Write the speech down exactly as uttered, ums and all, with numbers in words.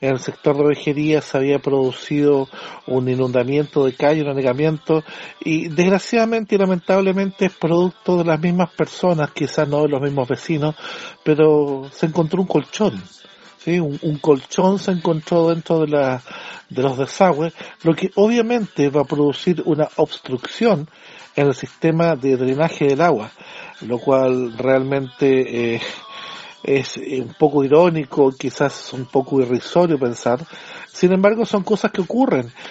en el sector de Vejería se había producido un inundamiento de calle, un anegamiento, y desgraciadamente y lamentablemente es producto de las mismas personas, quizás no de los mismos vecinos, pero se encontró un colchón. Sí, un, un colchón se encontró dentro de la de los desagües, lo que obviamente va a producir una obstrucción en el sistema de drenaje del agua, lo cual realmente eh, es un poco irónico, quizás un poco irrisorio pensar. Sin embargo, son cosas que ocurren